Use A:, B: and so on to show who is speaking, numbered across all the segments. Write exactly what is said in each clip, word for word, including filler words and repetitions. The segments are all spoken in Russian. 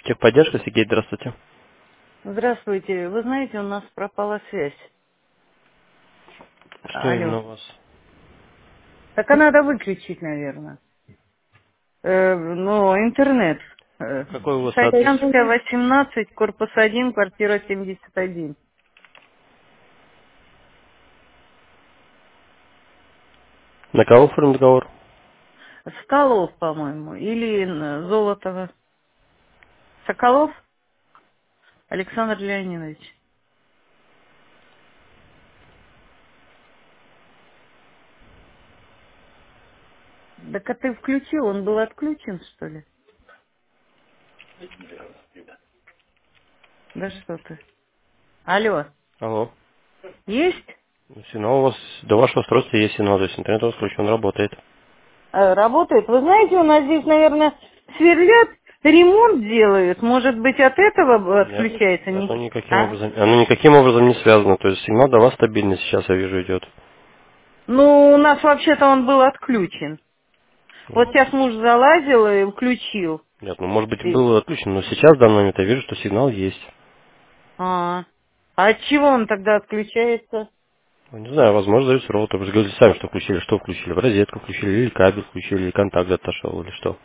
A: Техподдержка, Сергей, здравствуйте.
B: Здравствуйте. Вы знаете, у нас пропала связь.
A: Что
B: Алло.
A: именно у вас?
B: Так а надо выключить, наверное. Э, ну, интернет. Э,
A: Какой у вас адрес?
B: Саянская, восемнадцать, корпус один, квартира семьдесят один.
A: На кого оформлен договор?
B: Соколов, по-моему, или н- Золотова. Соколов Александр Леонидович. Так а ты включил, он был отключен, что ли? Да что ты. Алло.
A: Алло.
B: Есть?
A: Сигнал у вас, до вашего устройства есть сигнал, то есть интернет у вас включен, работает.
B: Э, Работает. Вы знаете, у нас здесь, наверное, сверлят, ремонт делают. Может быть, от этого
A: Нет,
B: отключается? Не...
A: оно никаким
B: А?
A: образом, оно никаким образом не связано, то есть сигнал до вас стабильный сейчас, я вижу, идет.
B: Ну, у нас вообще-то он был отключен. Вот
A: Ну,
B: сейчас муж залазил и включил.
A: нет, ну может быть
B: И-
A: был отключен, но сейчас в данный момент я вижу, что сигнал есть.
B: А, а от чего он тогда отключается?
A: Ну, не знаю, возможно, зависит роутер. Вы же говорите сами, что включили, что включили, в розетку включили, или кабель включили, или контакт отошел, или что.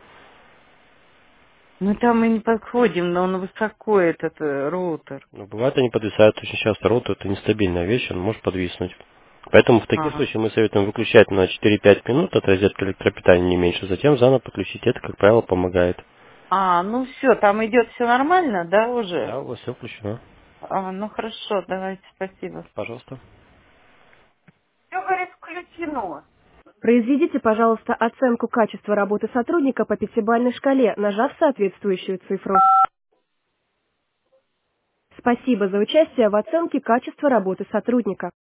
B: Мы там и не подходим, но он высоко, этот э, роутер.
A: Но бывает, они подвисают очень часто. Роутер это нестабильная вещь, он может подвиснуть. Поэтому в таких
B: Ага.
A: случаях мы советуем выключать на четыре-пять минут от розетки электропитания, не меньше, затем заново подключить. Это, как правило, помогает.
B: А, ну все, там идет все нормально, да, уже?
A: Да, у вас все включено.
B: А, ну хорошо, давайте, спасибо.
A: Пожалуйста.
B: Все, говорит, включено.
C: Произведите, пожалуйста, оценку качества работы сотрудника по пятибалльной шкале, нажав соответствующую цифру. Спасибо за участие в оценке качества работы сотрудника.